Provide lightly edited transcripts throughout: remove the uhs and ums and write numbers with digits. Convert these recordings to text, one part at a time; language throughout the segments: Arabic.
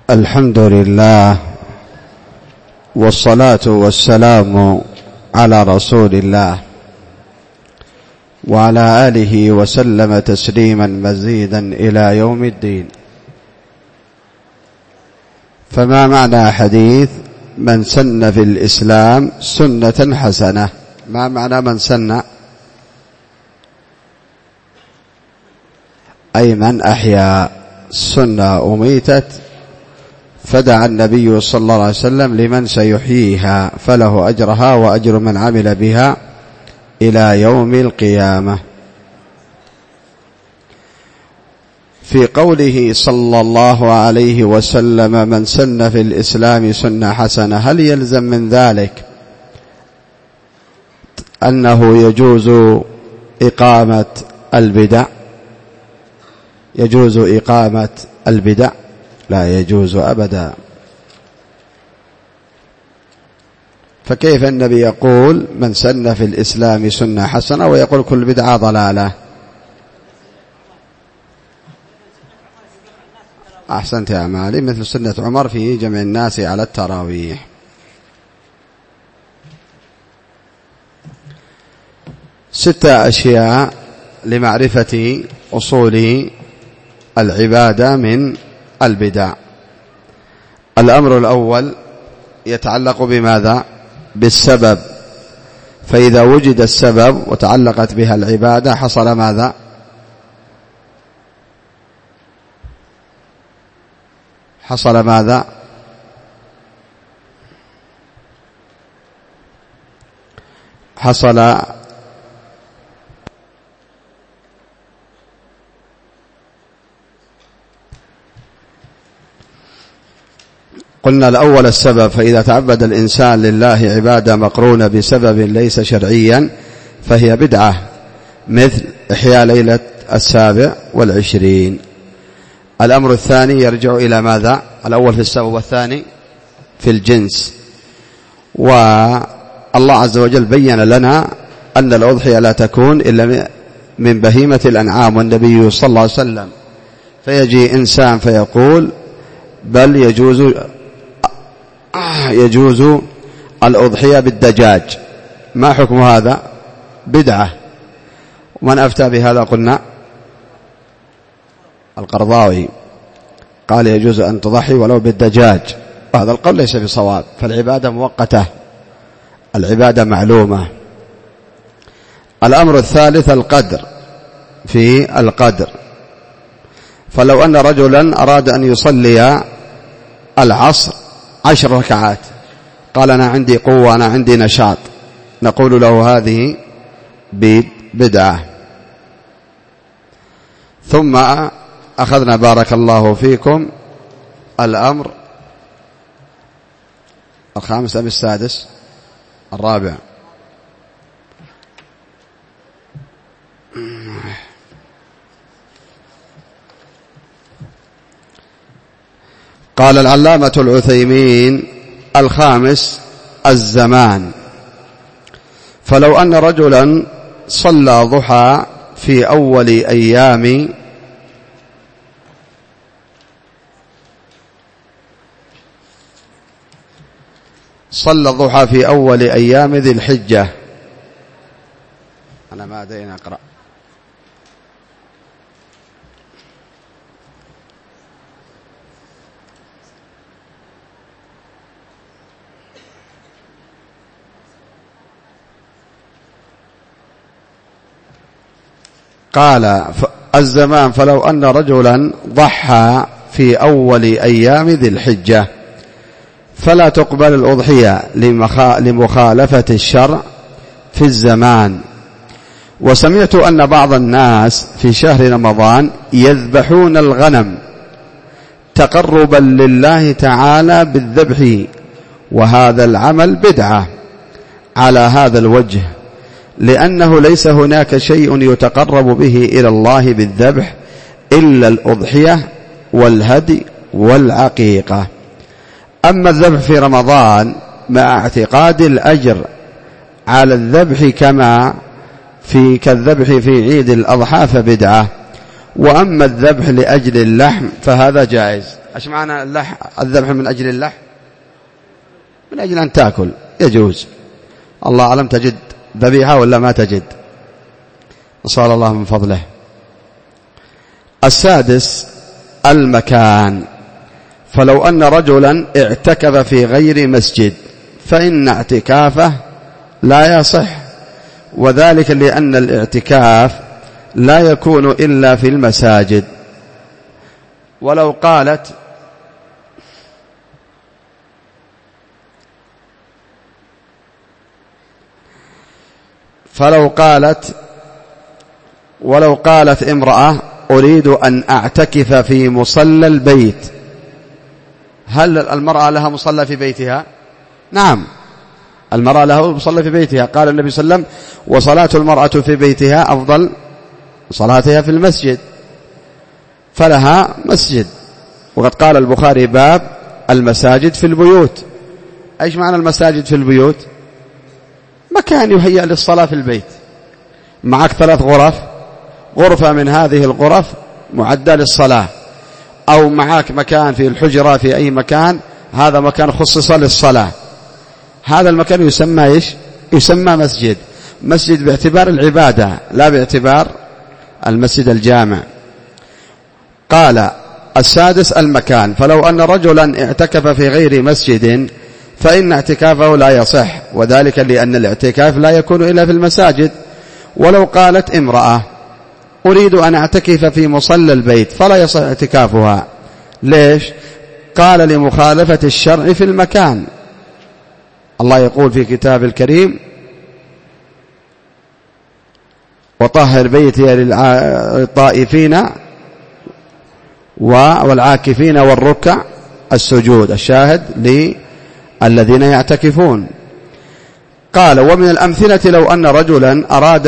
الحمد لله والصلاة والسلام على رسول الله وعلى آله وسلم تسليما مزيدا إلى يوم الدين. فما معنى حديث من سن في الإسلام سنة حسنة؟ ما معنى من سن؟ أي من أحيا سنة أميتت فدعا النبي صلى الله عليه وسلم لمن سيحييها فله أجرها وأجر من عمل بها إلى يوم القيامة. في قوله صلى الله عليه وسلم من سن في الإسلام سنة حسنة، هل يلزم من ذلك أنه يجوز إقامة البدع؟ يجوز إقامة البدع؟ لا يجوز أبدا. فكيف النبي يقول من سن في الإسلام سنة حسنة ويقول كل بدعة ضلالة؟ أحسنت يا مالي، مثل سنة عمر في جمع الناس على التراويح. ستة أشياء لمعرفة أصول العبادة من البدع. الأمر الأول يتعلق بماذا؟ بالسبب. فإذا وجد السبب وتعلقت بها العبادة حصل ماذا؟ حصل ماذا؟ حصل قلنا الأول السبب، فإذا تعبد الإنسان لله عبادة مقرونة بسبب ليس شرعيا فهي بدعة، مثل إحياء ليلة 27. الأمر الثاني يرجع إلى ماذا؟ الأول في السبب والثاني في الجنس. والله عز وجل بين لنا أن الأضحية لا تكون إلا من بهيمة الأنعام، والنبي صلى الله عليه وسلم فيجي إنسان فيقول بل يجوز الأضحية بالدجاج، ما حكم هذا؟ بدعة. ومن أفتى بهذا قلنا القرضاوي قال يجوز أن تضحي ولو بالدجاج، وهذا القول ليس بصواب، فالعبادة مؤقتة، العبادة معلومة. الأمر الثالث القدر. في القدر، فلو أن رجلا أراد أن يصلي العصر 10 ركعات قال أنا عندي قوة، أنا عندي نشاط، نقول له هذه بدعة. ثم أخذنا بارك الله فيكم الأمر الخامس أم السادس؟ الرابع. قال العلامة العثيمين الخامس الزمان. فلو أن رجلا صلى ضحى في أول أيام صلى الضحى في أول أيام ذي الحجة، أنا ما أدري أقرأ. قال الزمان فلو أن رجلا ضحى في أول أيام ذي الحجة فلا تقبل الأضحية لمخالفة الشرع في الزمان. وسمعت أن بعض الناس في شهر رمضان يذبحون الغنم تقربا لله تعالى بالذبح، وهذا العمل بدعة على هذا الوجه، لأنه ليس هناك شيء يتقرب به إلى الله بالذبح إلا الأضحية والهدي والعقيقة. أما الذبح في رمضان مع اعتقاد الأجر على الذبح كالذبح في عيد الأضحى فبدعة. وأما الذبح لأجل اللحم فهذا جائز، ايش معنى الذبح من أجل اللحم؟ من أجل أن تأكل، يجوز. الله أعلم تجد ذبيحة ولا ما تجد، نسأل الله من فضله. السادس المكان. فلو أن رجلا اعتكف في غير مسجد فإن اعتكافه لا يصح، وذلك لأن الاعتكاف لا يكون إلا في المساجد. ولو قالت امرأة أريد أن أعتكف في مصلى البيت، هل المرأة لها مصلى في بيتها؟ نعم، المرأة لها مصلى في بيتها. قال النبي صلى الله عليه وسلم: وصلاة المرأة في بيتها أفضل صلاتها في المسجد، فلها مسجد. وقد قال البخاري: باب المساجد في البيوت. ايش معنى المساجد في البيوت؟ مكان يهيأ للصلاة في البيت، معك 3 غرف، غرفة من هذه الغرف معدة للصلاة، أو معك مكان في الحجرة في أي مكان، هذا مكان خصص للصلاة، هذا المكان يسمى إيش؟ يسمى مسجد. مسجد باعتبار العبادة لا باعتبار المسجد الجامع. قال السادس المكان. فلو أن رجلا اعتكف في غير مسجد فإن اعتكافه لا يصح، وذلك لأن الاعتكاف لا يكون إلا في المساجد. ولو قالت امرأة أريد أن أعتكف في مصلى البيت فلا يصح اعتكافها. ليش؟ قال: لمخالفة الشرع في المكان. الله يقول في كتاب الكريم: وطهر بيتي للطائفين والعاكفين والركع السجود. الشاهد للذين يعتكفون. قال: ومن الأمثلة لو أن رجلا أراد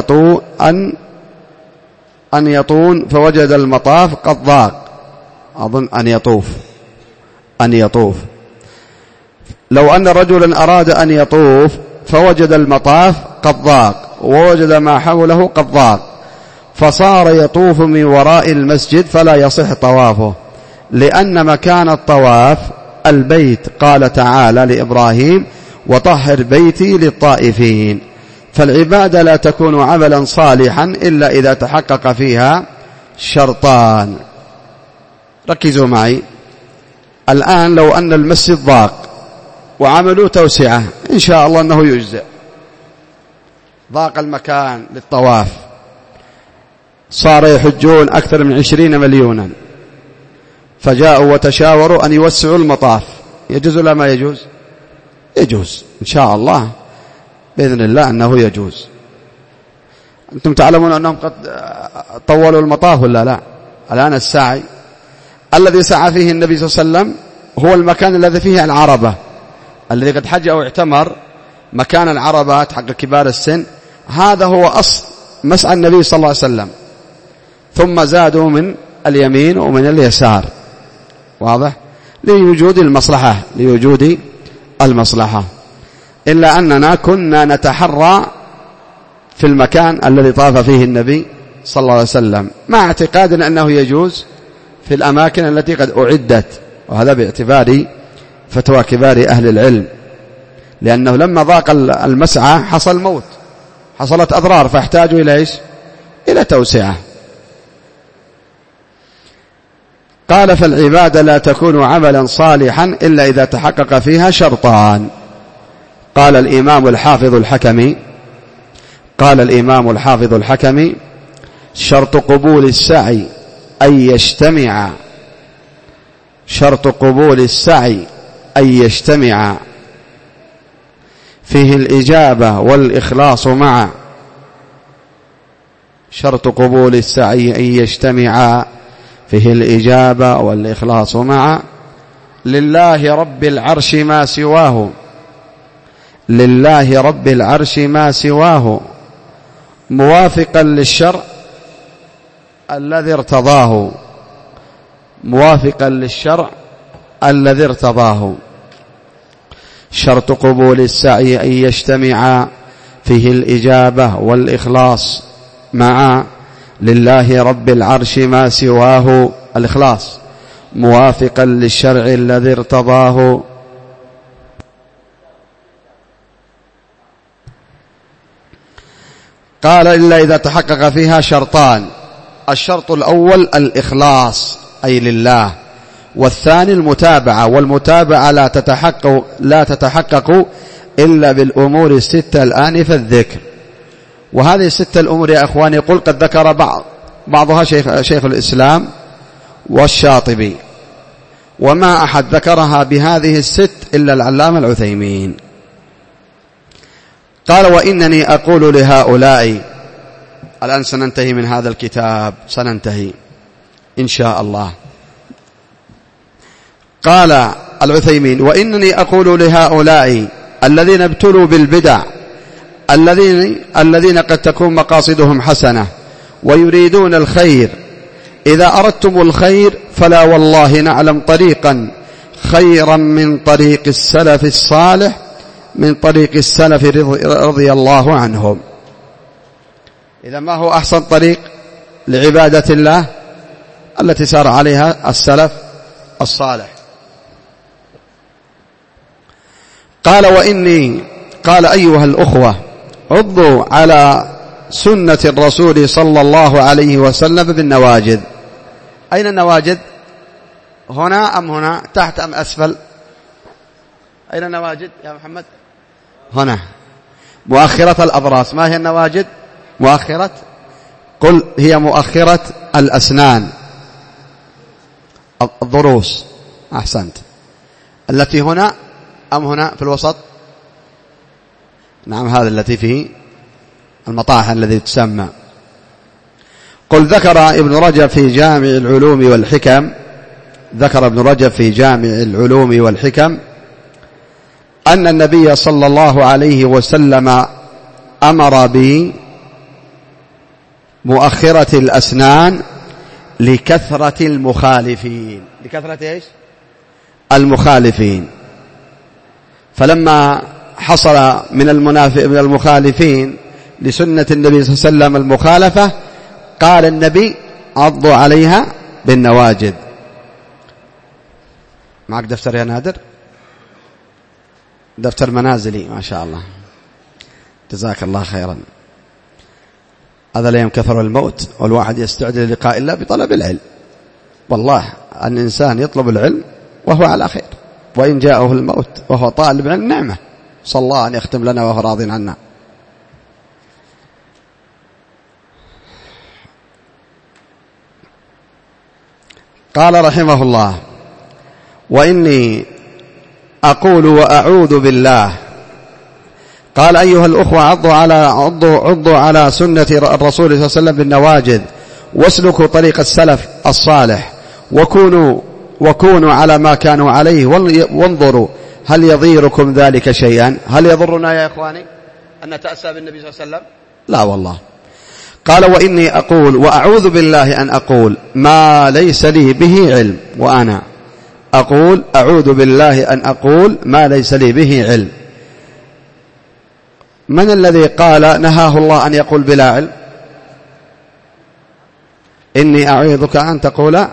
أن يطون فوجد المطاف قد ضاق. أظن أن يطوف. لو أن رجلا أراد أن يطوف فوجد المطاف قد ضاق ووجد ما حوله قد ضاق، فصار يطوف من وراء المسجد فلا يصح طوافه، لأن مكان الطواف البيت. قال تعالى لإبراهيم: وطهر بيتي للطائفين. فالعبادة لا تكون عملا صالحا إلا إذا تحقق فيها شرطان. ركزوا معي الآن. لو أن المسجد ضاق وعملوا توسعة إن شاء الله أنه يجزئ، ضاق المكان للطواف، صار يحجون أكثر من 20 مليونا، فجاءوا وتشاوروا أن يوسعوا المطاف، يجوز ولا ما يجوز؟ يجوز إن شاء الله بإذن الله أنه يجوز. أنتم تعلمون أنهم قد طولوا المطاف ولا لا؟ الآن السعي الذي سعى فيه النبي صلى الله عليه وسلم هو المكان الذي فيه العربة، الذي قد حج أو اعتمر، مكان العربات حق كبار السن، هذا هو أصل مسعى النبي صلى الله عليه وسلم، ثم زادوا من اليمين ومن اليسار. واضح؟ لوجود المصلحة. إلا أننا كنا نتحرى في المكان الذي طاف فيه النبي صلى الله عليه وسلم، مع اعتقاد أنه يجوز في الأماكن التي قد أعدت، وهذا باعتبار فتوى كبار أهل العلم، لأنه لما ضاق المسعى حصل موت، حصلت أضرار، فاحتاجوا إلى إيش؟ إلى توسعة. قال: فالعبادة لا تكون عملا صالحا إلا إذا تحقق فيها شرطان. قال الإمام الحافظ الحكمي: شرط قبول السعي أن يجتمع فيه الإجابة والإخلاص معا. شرط قبول السعي أن يجتمع فيه الإجابة والإخلاص معا. لله رب العرش ما سواه موافقا للشرع الذي ارتضاه. شرط قبول السعي أن يجتمع فيه الإجابة والإخلاص معا. لله رب العرش ما سواه الإخلاص، موافقا للشرع الذي ارتضاه. قال إلا إذا تحقق فيها شرطان: الشرط الأول الإخلاص أي لله، والثاني المتابعة، والمتابعة لا تتحقق إلا بالأمور الستة الآنفة الذكر. وهذه الستة الأمور يا أخواني قل قد ذكر بعضها شيخ الإسلام والشاطبي، وما أحد ذكرها بهذه الست إلا العلامة العثيمين. قال: وإنني أقول لهؤلاء. الآن سننتهي من هذا الكتاب، سننتهي إن شاء الله. قال العثيمين: وإنني أقول لهؤلاء الذين ابتلوا بالبدع، الذين قد تكون مقاصدهم حسنة ويريدون الخير: إذا أردتم الخير فلا والله نعلم طريقا خيرا من طريق السلف الصالح، من طريق السلف رضي الله عنهم. إذا ما هو أحسن طريق لعبادة الله؟ التي سار عليها السلف الصالح. قال أيها الأخوة، عضوا على سنة الرسول صلى الله عليه وسلم بالنواجذ. أين النواجذ؟ هنا أم هنا؟ تحت أم أسفل؟ أين النواجذ يا محمد؟ هنا. مؤخرة الأضراس. ما هي النواجذ؟ مؤخرة، قل هي مؤخرة الأسنان، الضروس. أحسنت. التي هنا أم هنا في الوسط؟ نعم، هذا التي فيه المطاحن الذي تسمى. قل ذكر ابن رجب في جامع العلوم والحكم، ذكر ابن رجب في جامع العلوم والحكم أن النبي صلى الله عليه وسلم أمر بمؤخرة الأسنان لكثرة المخالفين. لكثرة إيش؟ المخالفين. فلما حصل من المخالفين لسنة النبي صلى الله عليه وسلم المخالفة، قال النبي: عضوا عليها بالنواجذ. معك دفتر يا نادر؟ دفتر منازلي، ما شاء الله، جزاك الله خيرا. هذا لا ينكثر الموت، والواحد يستعد للقاء الله بطلب العلم. والله أن الإنسان يطلب العلم وهو على خير، وإن جاءه الموت وهو طالب علم نعمة. صلى الله أن يختم لنا وهو راض عنا. قال رحمه الله: وإني أقول وأعوذ بالله. قال: أيها الأخوة، عضوا على سنة الرسول صلى الله عليه وسلم بالنواجذ، واسلكوا طريق السلف الصالح، وكونوا على ما كانوا عليه، وانظروا هل يضيركم ذلك شيئا؟ هل يضرنا يا إخواني أن نتأسى بالنبي صلى الله عليه وسلم؟ لا والله. قال: وإني أقول وأعوذ بالله أن أقول ما ليس لي به علم. وأنا أقول أعوذ بالله أن أقول ما ليس لي به علم. من الذي قال نهاه الله أن يقول بلا علم؟ إني أعوذك أن تقول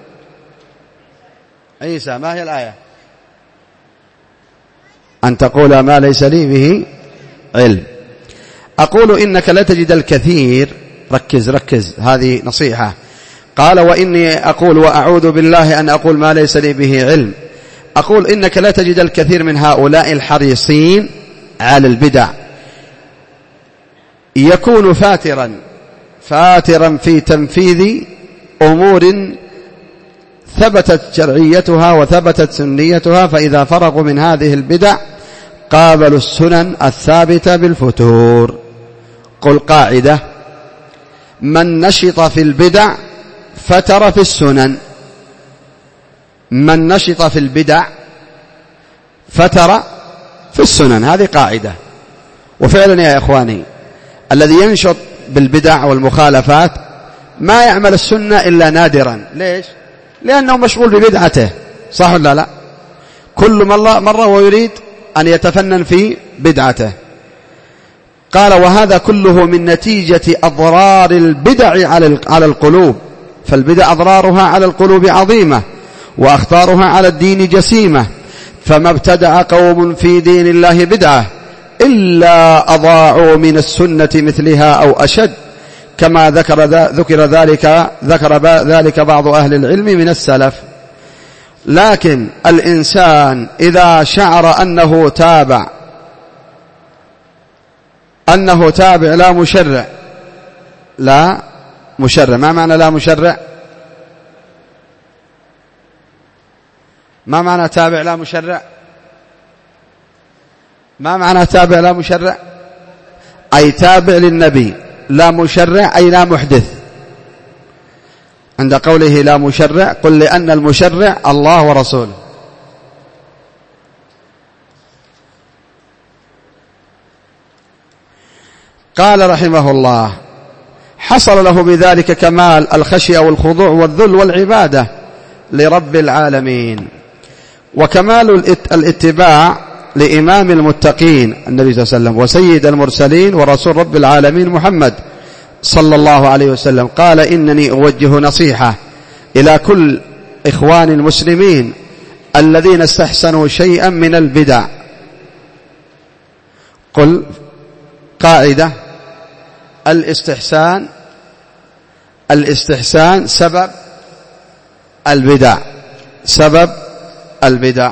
عيسى. ما هي الآية؟ أن تقول ما ليس لي به علم. أقول إنك لا تجد الكثير. ركز، هذه نصيحة. قال: وإني أقول وأعوذ بالله أن أقول ما ليس لي به علم. أقول إنك لا تجد الكثير من هؤلاء الحريصين على البدع يكون فاترا في تنفيذ أمور ثبتت شرعيتها وثبتت سنيتها، فإذا فرغوا من هذه البدع قابلوا السنن الثابتة بالفتور. قل قاعدة: من نشط في البدع فتر في السنن. من نشط في البدع فتر في السنن. هذه قاعدة. وفعلا يا إخواني، الذي ينشط بالبدع والمخالفات ما يعمل السنة إلا نادرا. ليش؟ لأنه مشغول ببدعته. صح ولا لا؟ كل مرة ويريد أن يتفنن في بدعته. قال: وهذا كله من نتيجة أضرار البدع على القلوب، فالبدع أضرارها على القلوب عظيمة، وأخطارها على الدين جسيمة، فما ابتدع قوم في دين الله بدعة إلا أضاعوا من السنة مثلها أو أشد، كما ذكر ذلك بعض أهل العلم من السلف. لكن الإنسان إذا شعر أنه تابع لا مشرع، ما معنى لا مشرع؟ ما معنى تابع لا مشرع؟ ما معنى تابع لا مشرع؟ أي تابع للنبي، لا مشرع أي لا محدث. عند قوله لا مشرع قل لأن المشرع الله ورسوله. قال رحمه الله: حصل له بذلك كمال الخشية والخضوع والذل والعبادة لرب العالمين، وكمال الاتباع لإمام المتقين النبي صلى الله عليه وسلم وسيد المرسلين ورسول رب العالمين محمد صلى الله عليه وسلم. قال: إنني أوجه نصيحة إلى كل إخوان المسلمين الذين استحسنوا شيئا من البدع. قل قاعدة: الاستحسان سبب البدع.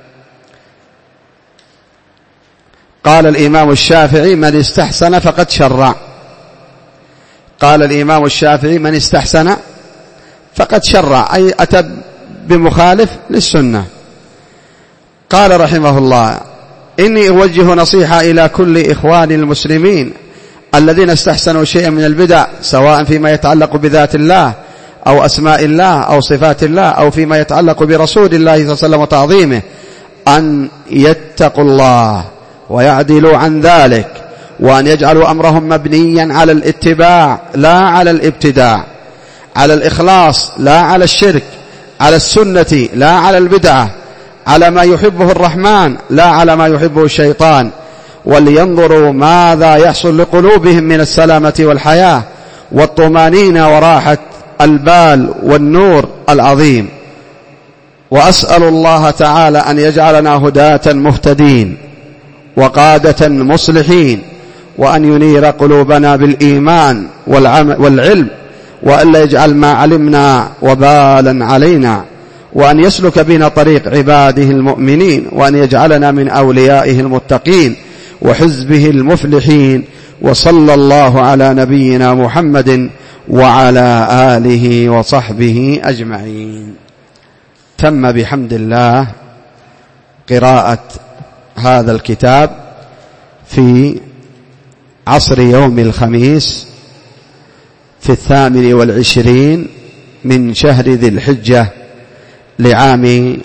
قال الإمام الشافعي: من استحسن فقد شرع. قال الإمام الشافعي: من استحسن فقد شرع، أي أتى بمخالف للسنة. قال رحمه الله: إني أوجه نصيحة إلى كل إخوان المسلمين الذين استحسنوا شيئا من البدع، سواء فيما يتعلق بذات الله أو أسماء الله أو صفات الله أو فيما يتعلق برسول الله صلى الله عليه وسلم وتعظيمه، أن يتقوا الله ويعدلوا عن ذلك، وأن يجعلوا أمرهم مبنيا على الاتباع لا على الابتداع، على الإخلاص لا على الشرك، على السنة لا على البدعة، على ما يحبه الرحمن لا على ما يحبه الشيطان، ولينظروا ماذا يحصل لقلوبهم من السلامة والحياة والطمانينة وراحة البال والنور العظيم. وأسأل الله تعالى أن يجعلنا هداة مهتدين وقادة مصلحين، وأن ينير قلوبنا بالإيمان والعلم، وأن لا يجعل ما علمنا وبالا علينا، وأن يسلك بنا طريق عباده المؤمنين، وأن يجعلنا من أوليائه المتقين وحزبه المفلحين. وصلى الله على نبينا محمد وعلى آله وصحبه أجمعين. تم بحمد الله قراءة هذا الكتاب في عصر يوم الخميس في 28 من شهر ذي الحجة لعام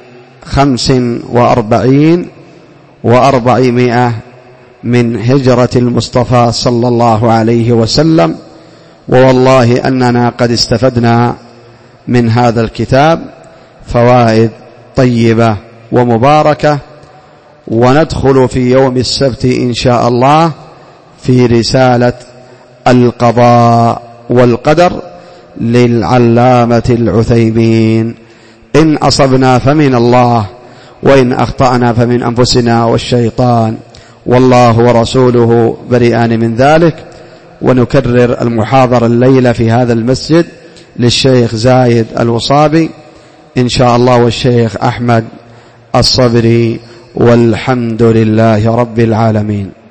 45 و400 من هجرة المصطفى صلى الله عليه وسلم. ووالله أننا قد استفدنا من هذا الكتاب فوائد طيبة ومباركة، وندخل في يوم السبت إن شاء الله في رسالة القضاء والقدر للعلامة العثيمين. إن أصبنا فمن الله، وإن أخطأنا فمن أنفسنا والشيطان، والله ورسوله بريئان من ذلك. ونكرر المحاضرة الليلة في هذا المسجد للشيخ زايد الوصابي إن شاء الله والشيخ أحمد الصبري، والحمد لله رب العالمين.